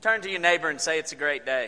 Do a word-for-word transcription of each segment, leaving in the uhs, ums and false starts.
Turn to your neighbor and say it's a great day.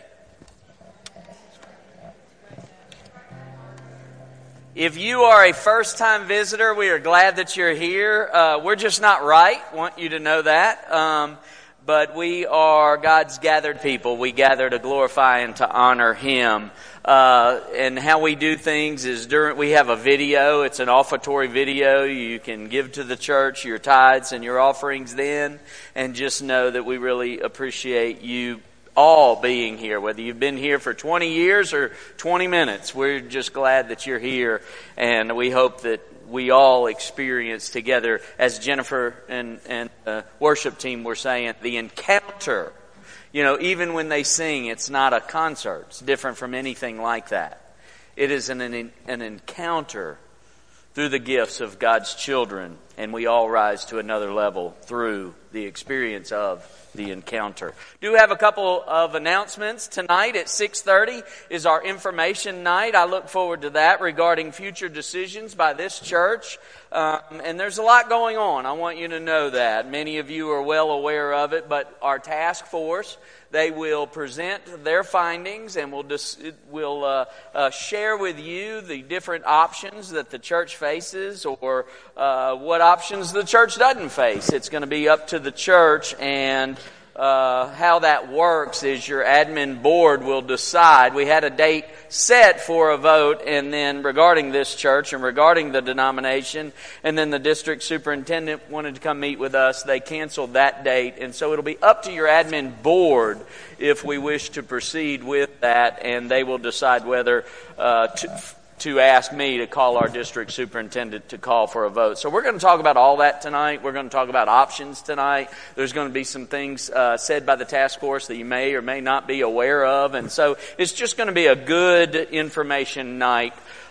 If you are a first-time visitor, we are glad that you're here. Uh, we're just not right. Want you to know that. Um, but we are God's gathered people. We gather to glorify and to honor Him. Uh, and how we do things is during, we have a video. It's an offertory video. You can give to the church your tithes and your offerings then. And just know that we really appreciate you all being here, whether you've been here for twenty years or twenty minutes. We're just glad that you're here, and we hope that we all experience together, as Jennifer and, and the worship team were saying, the encounter. You know, even when they sing, it's not a concert. It's different from anything like that. It is an, an, an encounter through the gifts of God's children, and we all rise to another level through the experience of the encounter. Do have a couple of announcements. Tonight at six thirty is our information night. I look forward to that regarding future decisions by this church. Um, and there's a lot going on. I want you to know that. Many of you are well aware of it, but our task force, they will present their findings and will dis- will uh, uh, share with you the different options that the church faces, or uh, what options the church doesn't face. It's going to be up to the church, and uh, how that works is your admin board will decide. We had a date set for a vote, and then regarding this church and regarding the denomination, and then the district superintendent wanted to come meet with us. They canceled that date, and so it'll be up to your admin board if we wish to proceed with that, and they will decide whether uh, to, to ask me to call our district superintendent to call for a vote. So we're going to talk about all that tonight. We're going to talk about options tonight. There's going to be some things uh, said by the task force that you may or may not be aware of, and so it's just going to be a good information night.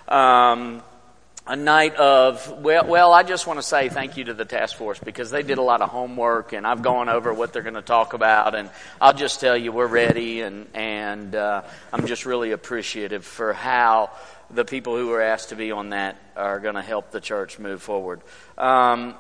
Um, A night of, well, well, I just want to say thank you to the task force, because they did a lot of homework, and I've gone over what they're going to talk about, and I'll just tell you we're ready, and, and uh, I'm just really appreciative for how the people who were asked to be on that are going to help the church move forward. Um,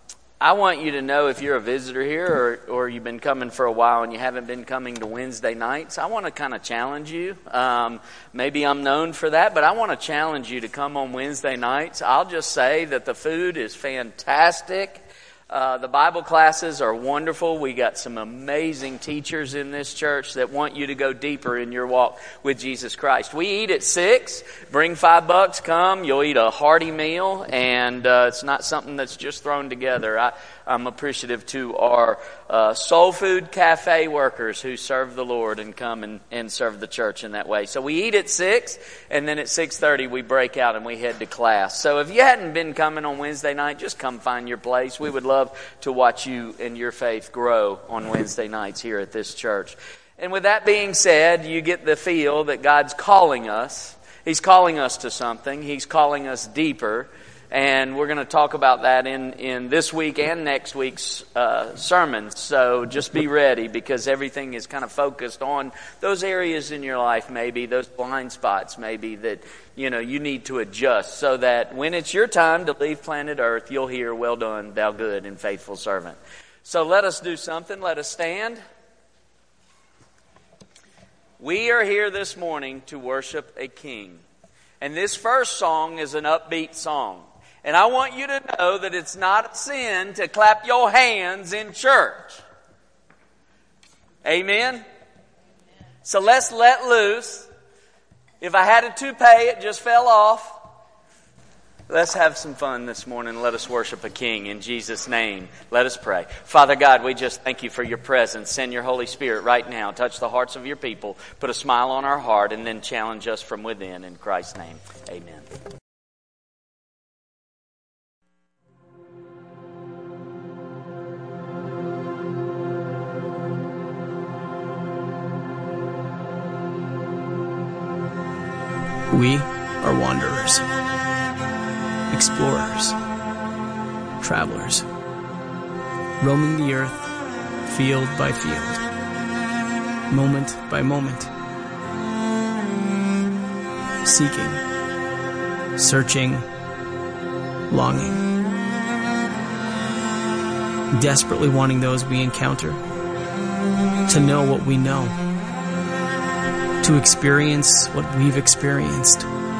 I want you to know, if you're a visitor here, or, or you've been coming for a while and you haven't been coming to Wednesday nights, I want to kind of challenge you. Um, maybe I'm known for that, but I want to challenge you to come on Wednesday nights. I'll just say that the food is fantastic. Uh, the Bible classes are wonderful. We got some amazing teachers in this church that want you to go deeper in your walk with Jesus Christ. We eat at six. Bring five bucks, come. You'll eat a hearty meal, and uh, it's not something that's just thrown together. I, I'm appreciative to our uh, Soul Food Cafe workers who serve the Lord and come and, and serve the church in that way. So we eat at six, and then at six thirty we break out and we head to class. So if you hadn't been coming on Wednesday night, just come find your place. We would love to watch you and your faith grow on Wednesday nights here at this church. And with that being said, you get the feel that God's calling us. He's calling us to something. He's calling us deeper. And we're going to talk about that in, in this week and next week's uh, sermons. So just be ready, because everything is kind of focused on those areas in your life, maybe those blind spots, maybe that, you know, you need to adjust, so that when it's your time to leave planet Earth, you'll hear, "Well done, thou good and faithful servant." So let us do something. Let us stand. We are here this morning to worship a King. And this first song is an upbeat song. And I want you to know that it's not a sin to clap your hands in church. Amen? So let's let loose. If I had a toupee, it just fell off. Let's have some fun this morning. Let us worship a King in Jesus' name. Let us pray. Father God, we just thank you for your presence. Send your Holy Spirit right now. Touch the hearts of your people. Put a smile on our heart, and then challenge us from within. In Christ's name, amen. We are wanderers, explorers, travelers, roaming the earth, field by field, moment by moment, seeking, searching, longing, desperately wanting those we encounter to know what we know, to experience what we've experienced.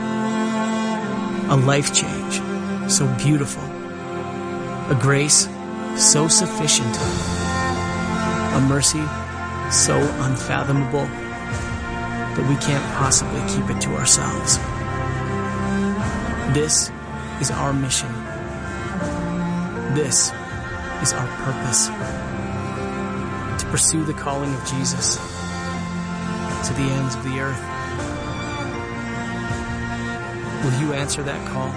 A life change so beautiful, a grace so sufficient, a mercy so unfathomable that we can't possibly keep it to ourselves. This is our mission. This is our purpose. To pursue the calling of Jesus to the ends of the earth. Will you answer that call?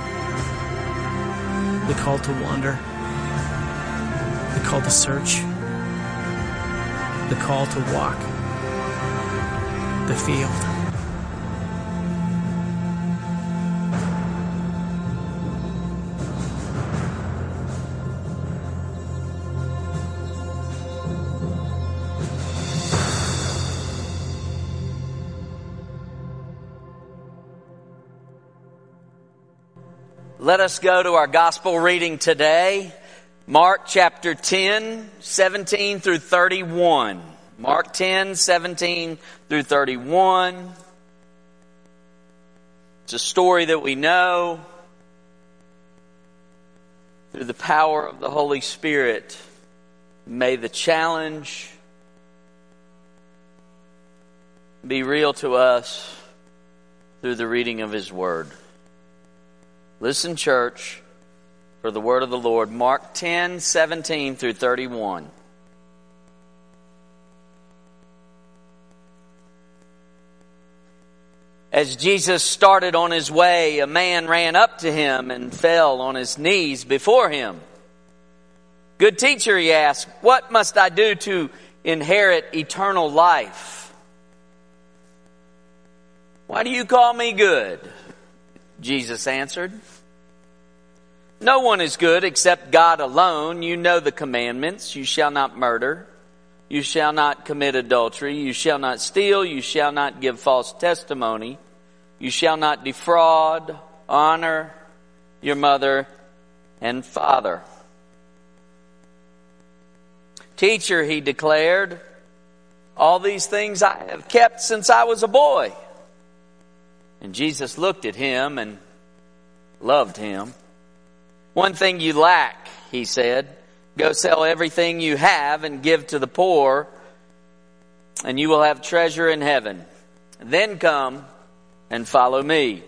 The call to wander, the call to search, the call to walk the field. Let us go to our gospel reading today, Mark chapter ten, seventeen through thirty-one. Mark ten, seventeen through thirty-one. It's a story that we know through the power of the Holy Spirit. May the challenge be real to us through the reading of His Word. Listen, church, for the word of the Lord. Mark ten, seventeen through thirty-one. As Jesus started on His way, a man ran up to Him and fell on his knees before Him. "Good teacher," he asked, "what must I do to inherit eternal life?" "Why do you call me good?" Jesus answered. "No one is good except God alone. You know the commandments. You shall not murder. You shall not commit adultery. You shall not steal. You shall not give false testimony. You shall not defraud. Honor your mother and father." "Teacher," he declared, "all these things I have kept since I was a boy." And Jesus looked at him and loved him. "One thing you lack," He said. "Go sell everything you have and give to the poor, and you will have treasure in heaven. Then come and follow me."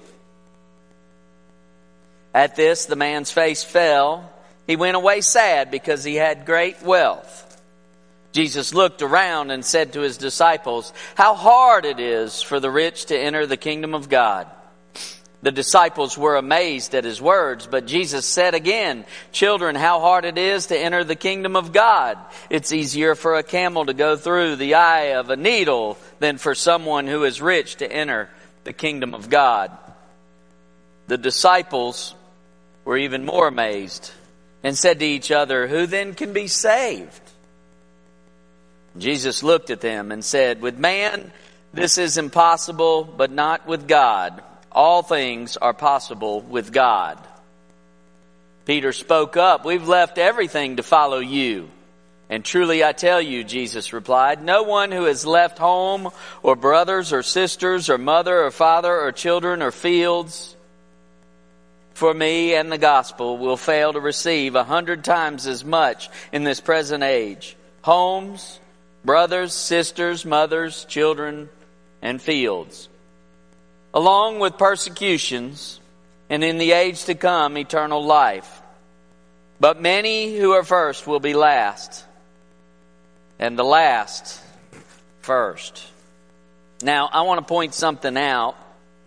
At this, the man's face fell. He went away sad because he had great wealth. Jesus looked around and said to His disciples, "How hard it is for the rich to enter the kingdom of God." The disciples were amazed at His words, but Jesus said again, "Children, how hard it is to enter the kingdom of God. It's easier for a camel to go through the eye of a needle than for someone who is rich to enter the kingdom of God." The disciples were even more amazed and said to each other, "Who then can be saved?" Jesus looked at them and said, "With man this is impossible, but not with God. All things are possible with God." Peter spoke up, "We've left everything to follow you." "And truly I tell you," Jesus replied, "no one who has left home or brothers or sisters or mother or father or children or fields for me and the gospel will fail to receive a hundred times as much in this present age. Homes, brothers, sisters, mothers, children, and fields, along with persecutions, and in the age to come, eternal life. But many who are first will be last, and the last first." Now, I want to point something out.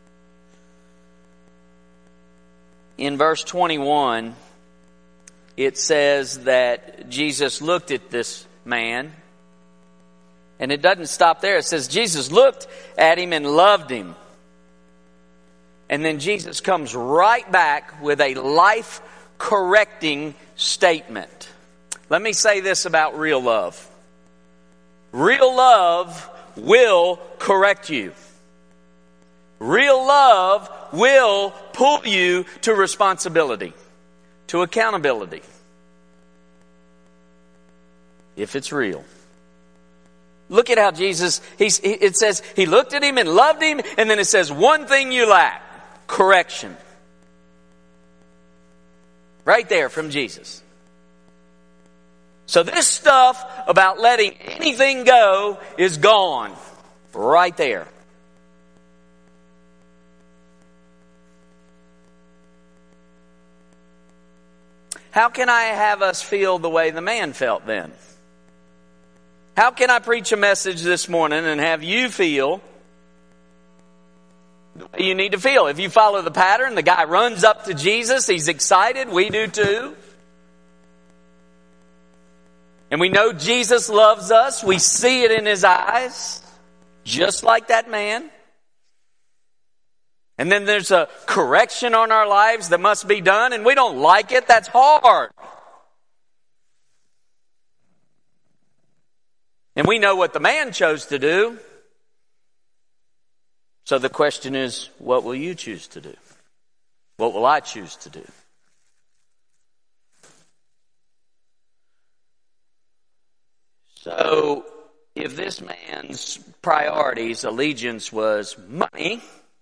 In verse twenty-one, it says that Jesus looked at this man. And it doesn't stop there. It says Jesus looked at him and loved him. And then Jesus comes right back with a life-correcting statement. Let me say this about real love. Real love will correct you. Real love will pull you to responsibility, to accountability. If it's real. Look at how Jesus, he's, it says he looked at him and loved him, and then it says, one thing you lack, correction. Right there from Jesus. So this stuff about letting anything go is gone. Right there. How can I have us feel the way the man felt then? How can I preach a message this morning and have you feel the way you need to feel? If you follow the pattern, the guy runs up to Jesus, he's excited, we do too. And we know Jesus loves us, we see it in his eyes, just like that man. And then there's a correction on our lives that must be done, and we don't like it, that's hard. And we know what the man chose to do. So the question is, what will you choose to do? What will I choose to do? So, if this man's priorities, allegiance was money,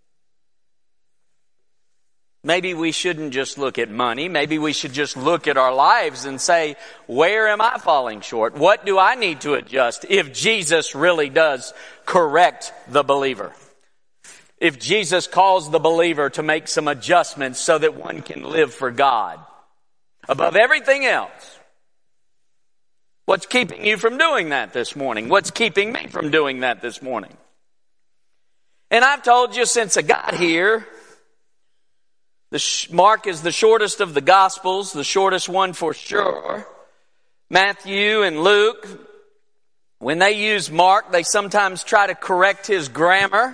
maybe we shouldn't just look at money. Maybe we should just look at our lives and say, where am I falling short? What do I need to adjust if Jesus really does correct the believer? If Jesus calls the believer to make some adjustments so that one can live for God above everything else. What's keeping you from doing that this morning? What's keeping me from doing that this morning? And I've told you since I got here, the sh- Mark is the shortest of the Gospels, the shortest one for sure. Matthew and Luke, when they use Mark, they sometimes try to correct his grammar.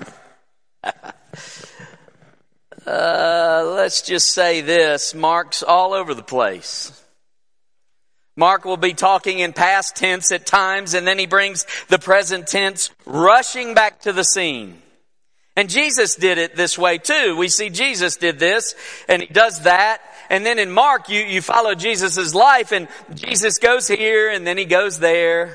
uh, let's just say this, Mark's all over the place. Mark will be talking in past tense at times, and then he brings the present tense rushing back to the scene. And Jesus did it this way too. We see Jesus did this, and he does that. And then in Mark, you, you follow Jesus' life, and Jesus goes here, and then he goes there.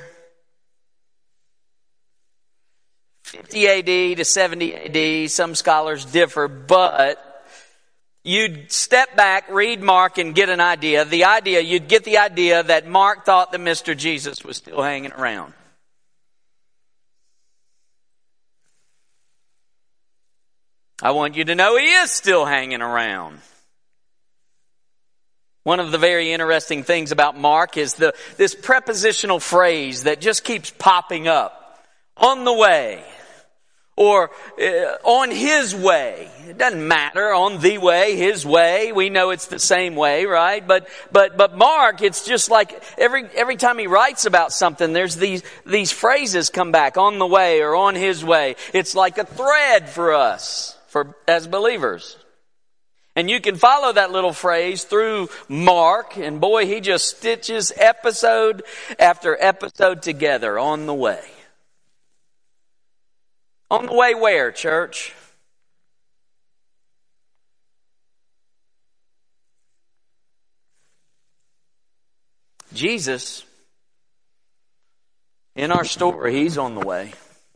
fifty A D to seventy A D, some scholars differ, but you'd step back, read Mark, and get an idea. The idea, you'd get the idea that Mark thought that Mister Jesus was still hanging around. I want you to know he is still hanging around. One of the very interesting things about Mark is the this prepositional phrase that just keeps popping up. On the way. Or uh, on his way. It doesn't matter. On the way, his way. We know it's the same way, right? But but but Mark, it's just like every every time he writes about something, there's these these phrases come back. On the way or on his way. It's like a thread for us, for as believers. And you can follow that little phrase through Mark, and boy, he just stitches episode after episode together. On the way. On the way where, church? Jesus, in our story, he's on the way.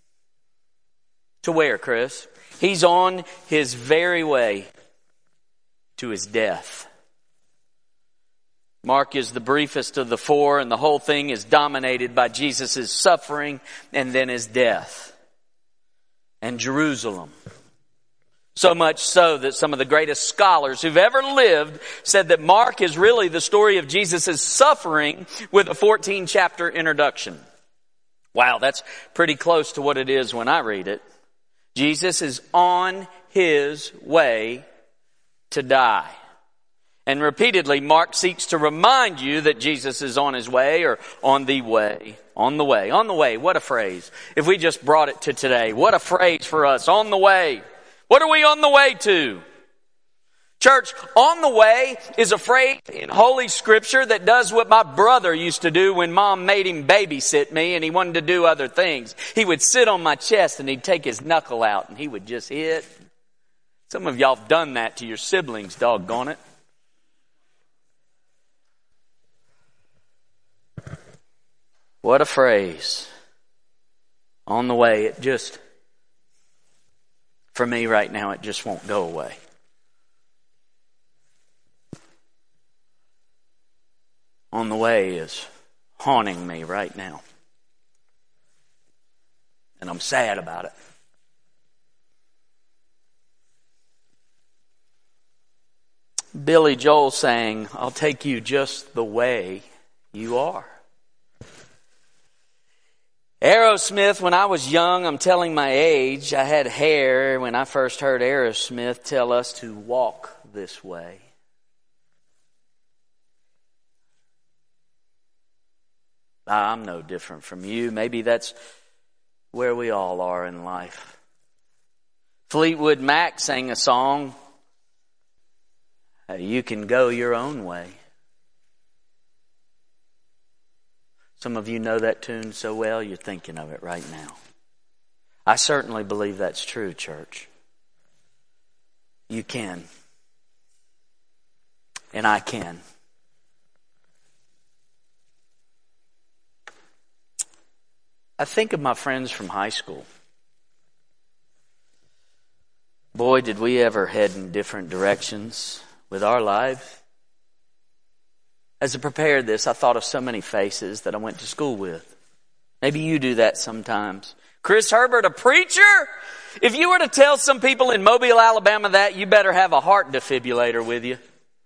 To where, Chris? He's on his very way to his death. Mark is the briefest of the four, and the whole thing is dominated by Jesus' suffering and then his death. And Jerusalem. So much so that some of the greatest scholars who've ever lived said that Mark is really the story of Jesus' suffering with a fourteen chapter introduction. Wow, that's pretty close to what it is when I read it. Jesus is on his way to die. And repeatedly, Mark seeks to remind you that Jesus is on his way or on the way. On the way. On the way. What a phrase. If we just brought it to today, what a phrase for us. On the way. What are we on the way to? Church, on the way is a phrase in Holy Scripture that does what my brother used to do when Mom made him babysit me and he wanted to do other things. He would sit on my chest and he'd take his knuckle out and he would just hit. Some of y'all have done that to your siblings, doggone it. What a phrase. On the way, it just, for me right now, it just won't go away. On the way is haunting me right now. And I'm sad about it. Billy Joel sang, "I'll take you just the way you are." Aerosmith, when I was young, I'm telling my age, I had hair when I first heard Aerosmith tell us to walk this way. I'm no different from you. Maybe that's where we all are in life. Fleetwood Mac sang a song, "You can go your own way." Some of you know that tune so well, you're thinking of it right now. I certainly believe that's true, church. You can. And I can. I think of my friends from high school. Boy, did we ever head in different directions with our lives. As I prepared this, I thought of so many faces that I went to school with. Maybe you do that sometimes. Chris Herbert, a preacher? If you were to tell some people in Mobile, Alabama that, you better have a heart defibrillator with you.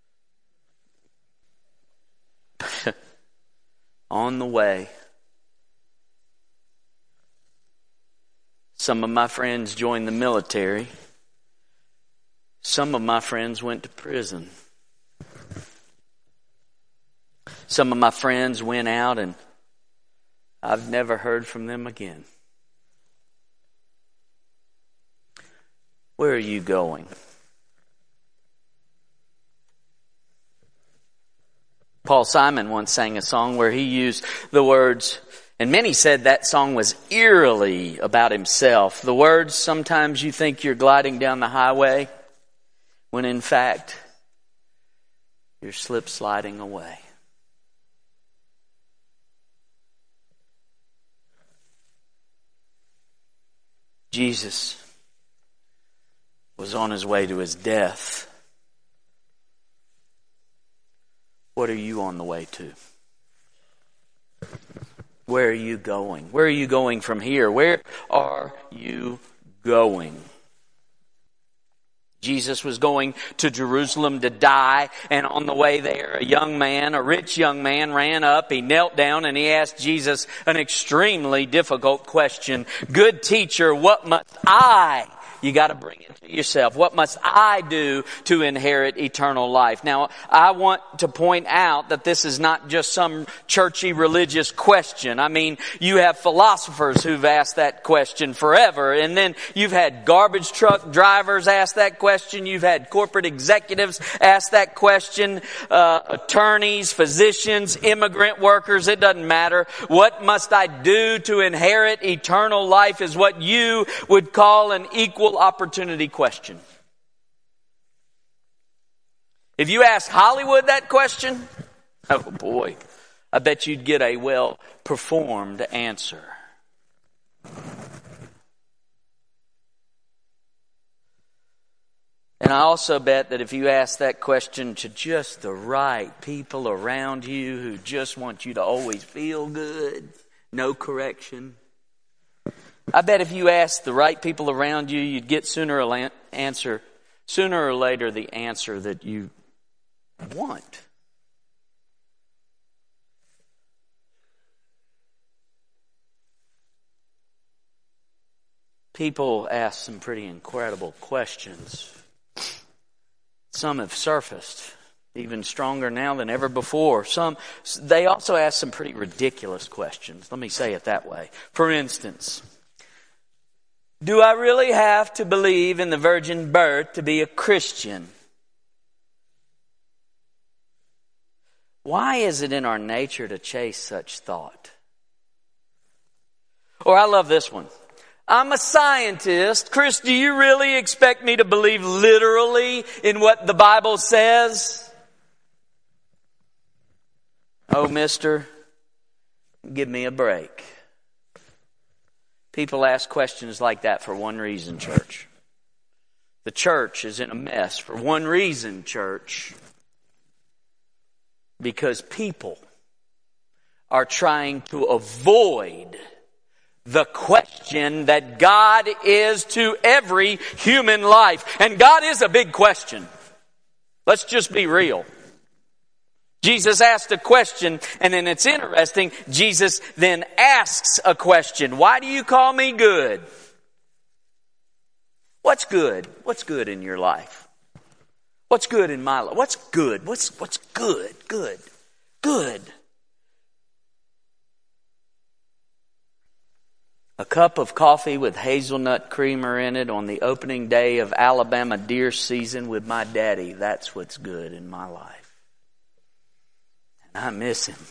On the way. Some of my friends joined the military. Some of my friends went to prison. Some of my friends went out and I've never heard from them again. Where are you going? Paul Simon once sang a song where he used the words, and many said that song was eerily about himself. The words, "Sometimes you think you're gliding down the highway, when in fact, you're slip sliding away." Jesus was on his way to his death. What are you on the way to? Where are you going? Where are you going from here? Where are you going? Jesus was going to Jerusalem to die, and on the way there, a young man, a rich young man, ran up. He knelt down and he asked Jesus an extremely difficult question. "Good teacher, what must I..." You got to bring it to yourself. "What must I do to inherit eternal life?" Now, I want to point out that this is not just some churchy religious question. I mean, you have philosophers who've asked that question forever. And then you've had garbage truck drivers ask that question. You've had corporate executives ask that question. Uh, attorneys, physicians, immigrant workers, it doesn't matter. What must I do to inherit eternal life is what you would call an equal opportunity question. If you ask Hollywood that question, oh boy, I bet you'd get a well-performed answer. And I also bet that if you ask that question to just the right people around you who just want you to always feel good, no correction, I bet if you asked the right people around you, you'd get sooner or la- answer, sooner or later the answer that you want. People ask some pretty incredible questions. Some have surfaced even stronger now than ever before. Some, they also ask some pretty ridiculous questions. Let me say it that way. For instance, do I really have to believe in the virgin birth to be a Christian? Why is it in our nature to chase such thought? Or I love this one. I'm a scientist. Chris, do you really expect me to believe literally in what the Bible says? Oh, mister, give me a break. People ask questions like that for one reason, church. The church is in a mess for one reason, church. Because people are trying to avoid the question that God is to every human life. And God is a big question. Let's just be real. Jesus asked a question, and then it's interesting, Jesus then asks a question. Why do you call me good? What's good? What's good in your life? What's good in my life? What's good? What's what's good? Good. Good. A cup of coffee with hazelnut creamer in it on the opening day of Alabama deer season with my daddy. That's what's good in my life. And I miss him.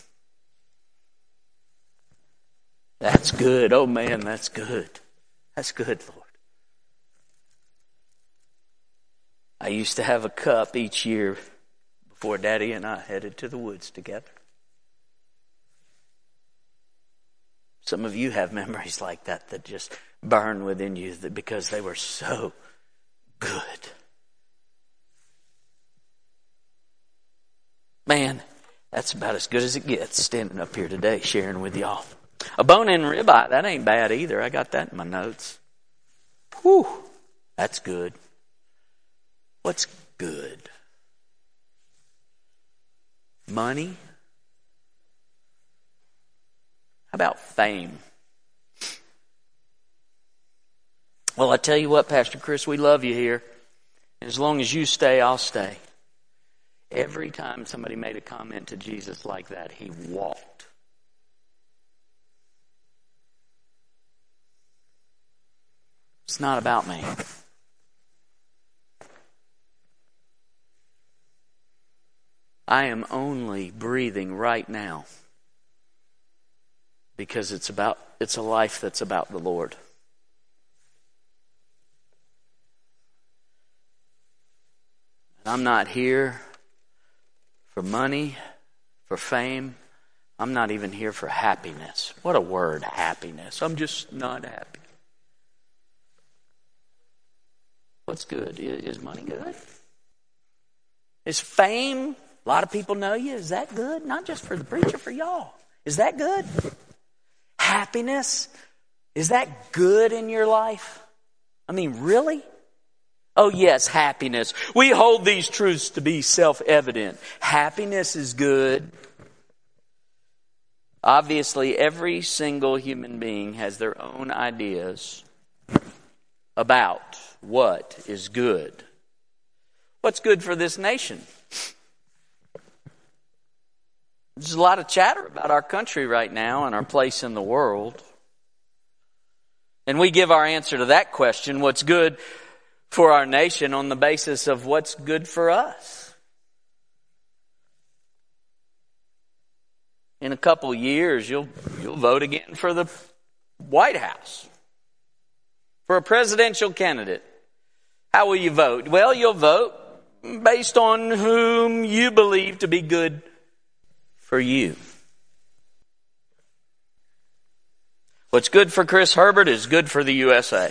That's good. Oh man, that's good. That's good, Lord. I used to have a cup each year before Daddy and I headed to the woods together. Some of you have memories like that that just burn within you because they were so good. Man, that's about as good as it gets standing up here today sharing with y'all. A bone-in ribeye, that ain't bad either. I got that in my notes. Whew, that's good. What's good? Money? How about fame? Well, I tell you what, Pastor Chris, we love you here. As long as you stay, I'll stay. Every time somebody made a comment to Jesus like that, he walked. It's not about me. I am only breathing right now because it's about it's a life that's about the Lord. I'm not here for money, for fame. I'm not even here for happiness. What a word, happiness. I'm just not happy. What's good? Is money good? Is fame? A lot of people know you. Is that good? Not just for the preacher, for y'all. Is that good? Happiness? Is that good in your life? I mean, really? Oh yes, happiness. We hold these truths to be self-evident. Happiness is good. Obviously, every single human being has their own ideas about what is good. What's good for this nation? There's a lot of chatter about our country right now and our place in the world. And we give our answer to that question, what's good for our nation, on the basis of what's good for us. In a couple years, you'll you'll vote again for the White House, for a presidential candidate. How will you vote? Well, you'll vote based on whom you believe to be good for you. What's good for Chris Herbert is good for the U S A.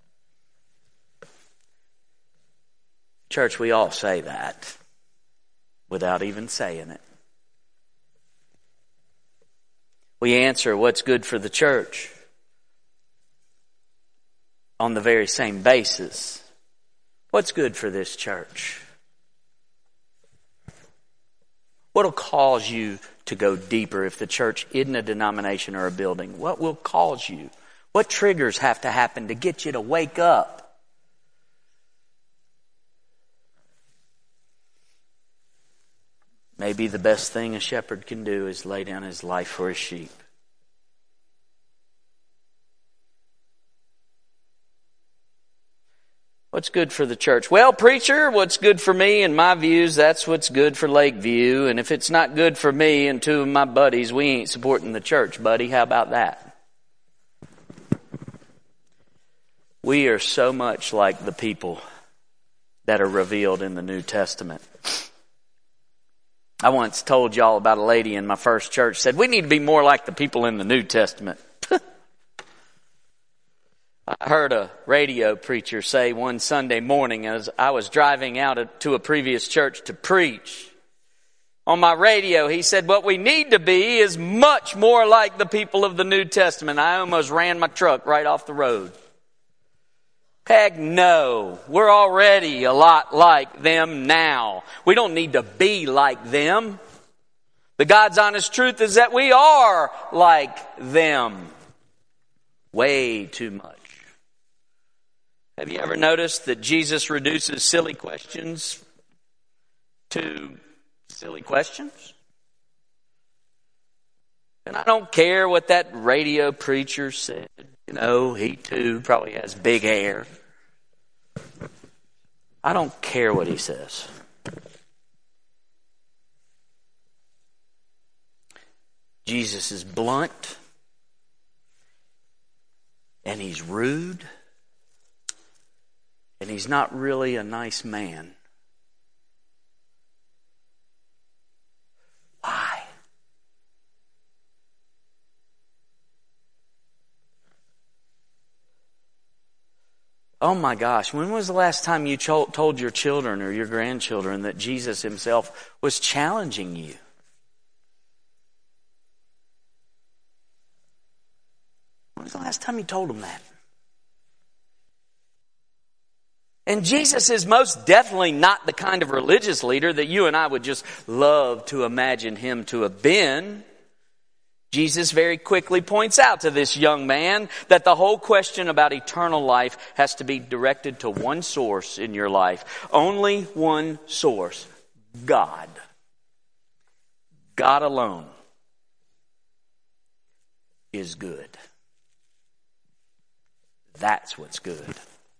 Church, we all say that without even saying it. We answer what's good for the church on the very same basis. What's good for this church? What'll cause you to go deeper if the church isn't a denomination or a building? What will cause you? What triggers have to happen to get you to wake up? Maybe the best thing a shepherd can do is lay down his life for his sheep. What's good for the church? Well, preacher, what's good for me and my views, that's what's good for Lakeview. And if it's not good for me and two of my buddies, we ain't supporting the church, buddy. How about that? We are so much like the people that are revealed in the New Testament. I once told y'all about a lady in my first church said, we need to be more like the people in the New Testament. I heard a radio preacher say one Sunday morning as I was driving out to a previous church to preach. On my radio, he said, what we need to be is much more like the people of the New Testament. I almost ran my truck right off the road. Heck no. We're already a lot like them now. We don't need to be like them. The God's honest truth is that we are like them. Way too much. Have you ever noticed that Jesus reduces silly questions to silly questions? And I don't care what that radio preacher said. You know, he too probably has big hair. I don't care what he says. Jesus is blunt. And he's rude. And he's not really a nice man. Why? Oh my gosh, when was the last time you told your children or your grandchildren that Jesus himself was challenging you? When was the last time you told them that? And Jesus is most definitely not the kind of religious leader that you and I would just love to imagine him to have been. Jesus very quickly points out to this young man that the whole question about eternal life has to be directed to one source in your life. Only one source. God. God alone is good. That's what's good.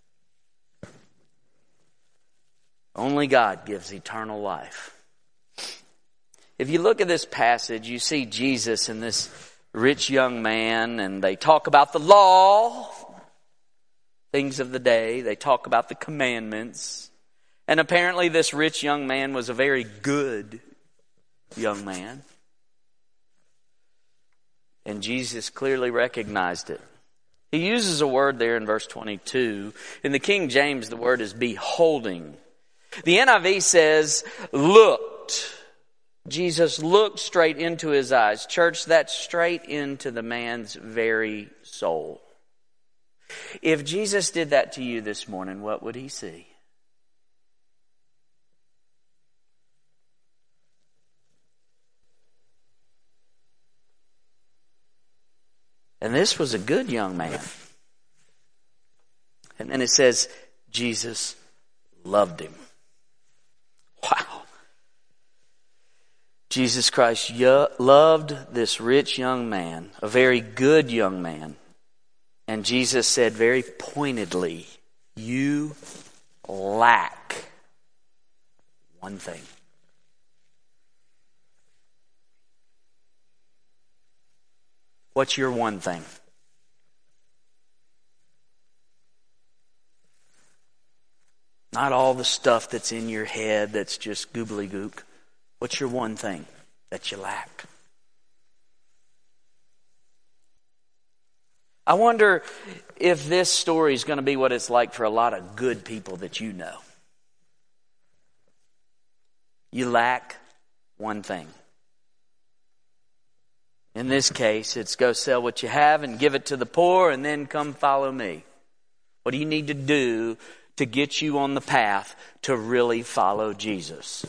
Only God gives eternal life. If you look at this passage, you see Jesus and this rich young man, and they talk about the law, things of the day. They talk about the commandments. And apparently this rich young man was a very good young man. And Jesus clearly recognized it. He uses a word there in verse twenty-two. In the King James, the word is beholding. The N I V says, looked. Jesus looked straight into his eyes. Church, that's straight into the man's very soul. If Jesus did that to you this morning, what would he see? And this was a good young man. And then it says, Jesus loved him. Wow. Jesus Christ loved this rich young man, a very good young man. And Jesus said very pointedly, you lack one thing. What's your one thing? Not all the stuff that's in your head that's just goobly-gook. What's your one thing that you lack? I wonder if this story is going to be what it's like for a lot of good people that you know. You lack one thing. In this case, it's go sell what you have and give it to the poor and then come follow me. What do you need to do to get you on the path to really follow Jesus?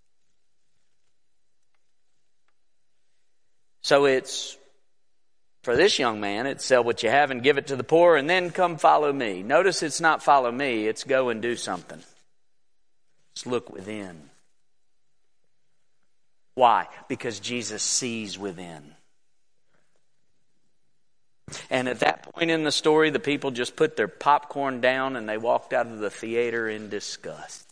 So it's, for this young man, it's sell what you have and give it to the poor and then come follow me. Notice it's not follow me, it's go and do something. Let's look within. Why? Because Jesus sees within. And at that point in the story, the people just put their popcorn down and they walked out of the theater in disgust.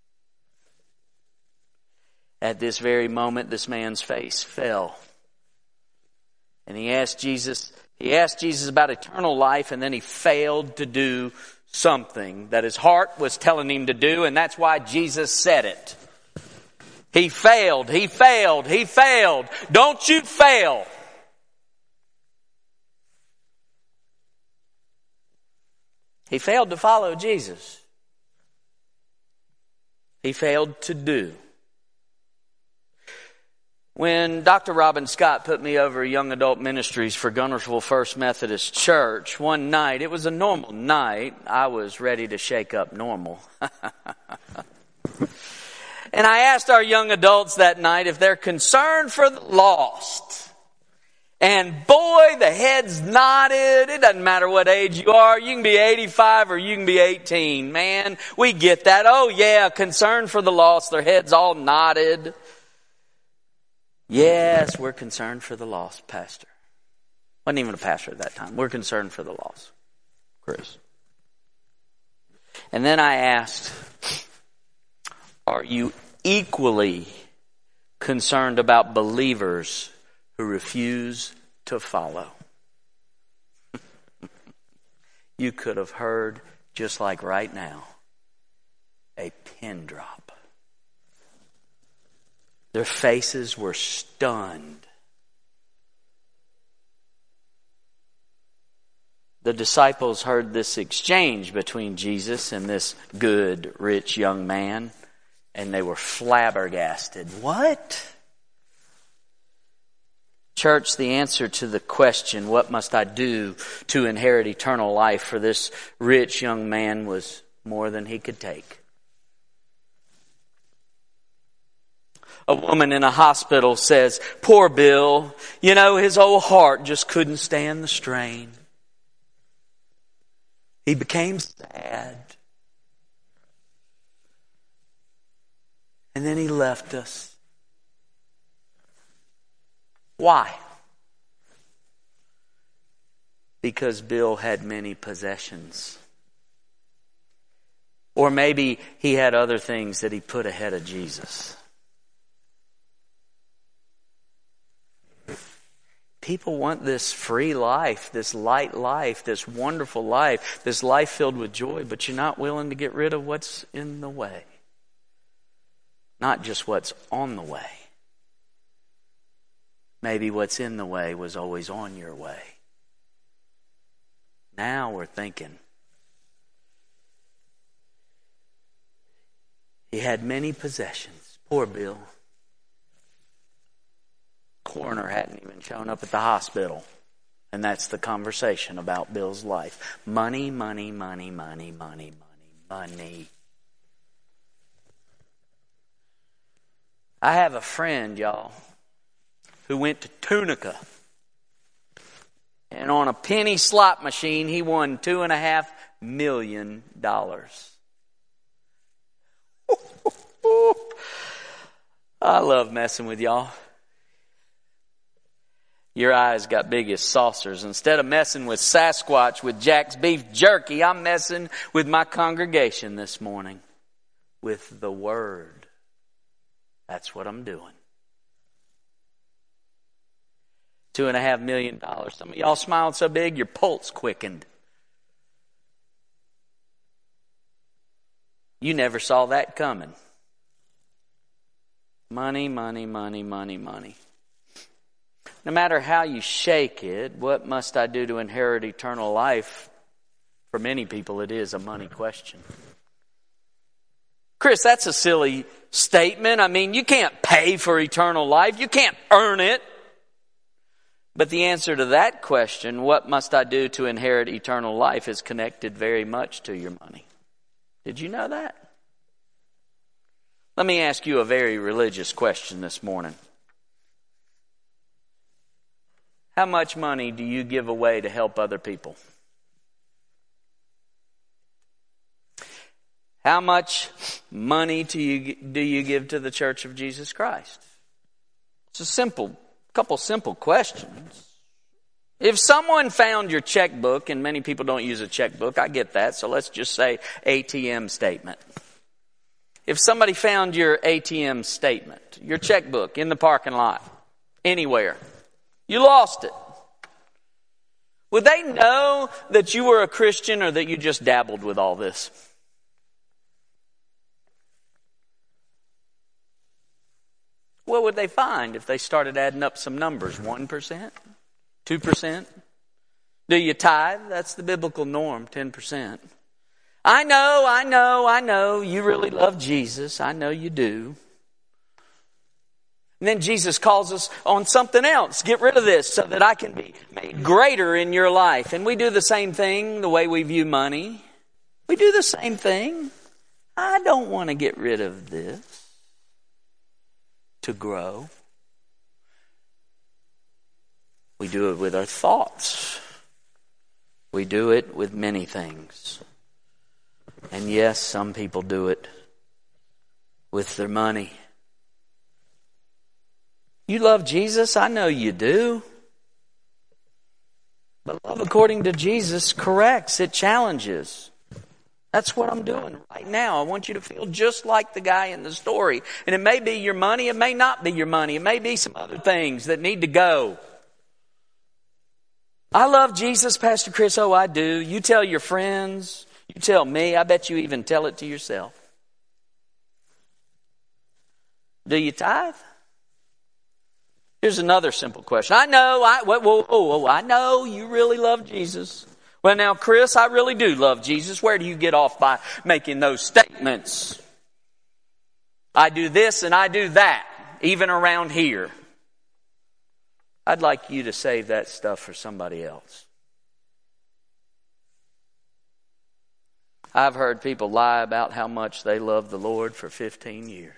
At this very moment, this man's face fell. And he asked Jesus, he asked Jesus about eternal life, and then he failed to do something that his heart was telling him to do, and that's why Jesus said it. He failed, he failed, he failed. Don't you fail. He failed to follow Jesus. He failed to do. When Doctor Robin Scott put me over young adult ministries for Gunnersville First Methodist Church, one night, it was a normal night, I was ready to shake up normal. And I asked our young adults that night if they're concerned for the lost. And boy, the heads nodded. It doesn't matter what age you are. You can be eighty-five or you can be eighteen. Man, we get that. Oh yeah, concern for the lost. Their heads all nodded. Yes, we're concerned for the lost, Pastor. Wasn't even a pastor at that time. We're concerned for the lost, Chris. And then I asked, are you equally concerned about believers who refuse to follow? You could have heard, just like right now, a pin drop. Their faces were stunned. The disciples heard this exchange between Jesus and this good, rich young man, and they were flabbergasted. What? Church, the answer to the question, what must I do to inherit eternal life, for this rich young man was more than he could take. A woman in a hospital says, poor Bill, you know, his old heart just couldn't stand the strain. He became sad. And then he left us. Why? Because Bill had many possessions. Or maybe he had other things that he put ahead of Jesus. People want this free life, this light life, this wonderful life, this life filled with joy, but you're not willing to get rid of what's in the way. Not just what's on the way. Maybe what's in the way was always on your way. Now we're thinking. He had many possessions. Poor Bill. Coroner hadn't even shown up at the hospital. And that's the conversation about Bill's life. Money, money, money, money, money, money, money. I have a friend, y'all, who went to Tunica. And on a penny slot machine, he won two and a half million dollars. I love messing with y'all. Your eyes got big as saucers. Instead of messing with Sasquatch with Jack's beef jerky, I'm messing with my congregation this morning. With the Word. That's what I'm doing. Two and a half million dollars. Some of y'all smiled so big, your pulse quickened. You never saw that coming. Money, money, money, money, money. No matter how you shake it, what must I do to inherit eternal life? For many people, it is a money question. Chris, that's a silly statement. I mean, you can't pay for eternal life. You can't earn it. But the answer to that question, what must I do to inherit eternal life, is connected very much to your money. Did you know that? Let me ask you a very religious question this morning. How much money do you give away to help other people? How much money do you, do you give to the Church of Jesus Christ? It's a simple, couple simple questions. If someone found your checkbook, and many people don't use a checkbook, I get that, so let's just say A T M statement. If somebody found your A T M statement, your checkbook in the parking lot, anywhere, you lost it, would they know that you were a Christian or that you just dabbled with all this? What would they find if they started adding up some numbers? one percent? two percent? Do you tithe? That's the biblical norm, ten percent. I know, I know, I know you really love Jesus. I know you do. And then Jesus calls us on something else. Get rid of this so that I can be made greater in your life. And we do the same thing the way we view money. We do the same thing. I don't want to get rid of this to grow. We do it with our thoughts. We do it with many things. And yes, some people do it with their money. You love Jesus? I know you do. But love according to Jesus corrects, it challenges. That's what I'm doing right now. I want you to feel just like the guy in the story. And it may be your money, it may not be your money. It may be some other things that need to go. I love Jesus, Pastor Chris. Oh, I do. You tell your friends. You tell me. I bet you even tell it to yourself. Do you tithe? Here's another simple question. I know, I, whoa, whoa, whoa, I know you really love Jesus. Well, now, Chris, I really do love Jesus. Where do you get off by making those statements? I do this and I do that, even around here. I'd like you to save that stuff for somebody else. I've heard people lie about how much they love the Lord for fifteen years.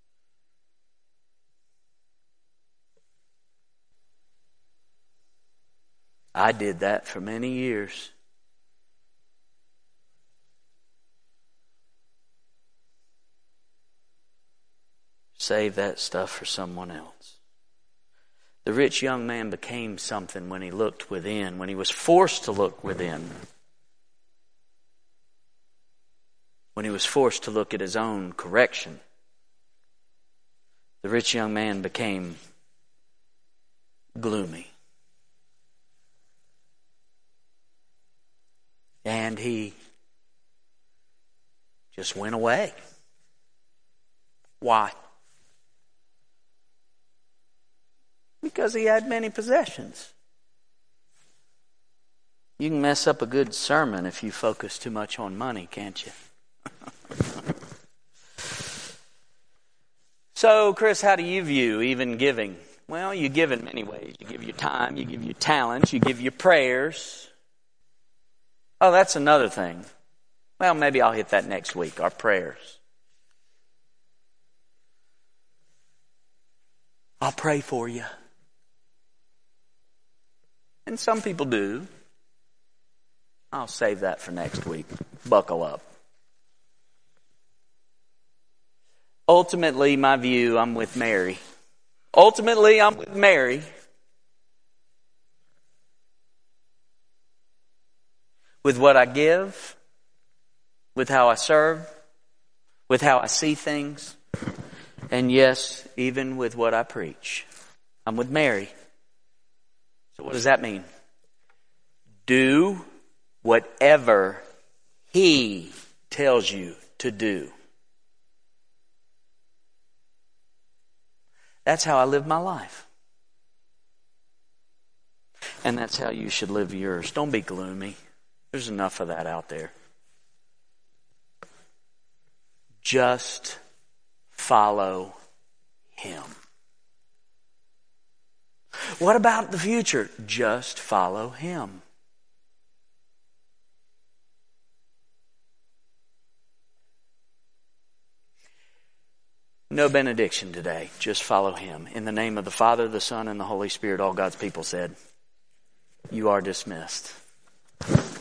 I did that for many years. Save that stuff for someone else. The rich young man became something when he looked within, when he was forced to look within. When he was forced to look at his own correction. The rich young man became gloomy. And he just went away. Why? Because he had many possessions. You can mess up a good sermon if you focus too much on money, can't you? So, Chris, how do you view even giving? Well, you give in many ways. You give your time, you give your talents, you give your prayers. Oh, that's another thing. Well, maybe I'll hit that next week, our prayers. I'll pray for you. And some people do. I'll save that for next week. Buckle up. Ultimately, my view, I'm with Mary. Ultimately, I'm with Mary. With what I give, with how I serve, with how I see things, and yes, even with what I preach. I'm with Mary. So what does that mean? Do whatever He tells you to do. That's how I live my life. And that's how you should live yours. Don't be gloomy. There's enough of that out there. Just follow Him. What about the future? Just follow Him. No benediction today. Just follow Him. In the name of the Father, the Son, and the Holy Spirit, all God's people said, you are dismissed.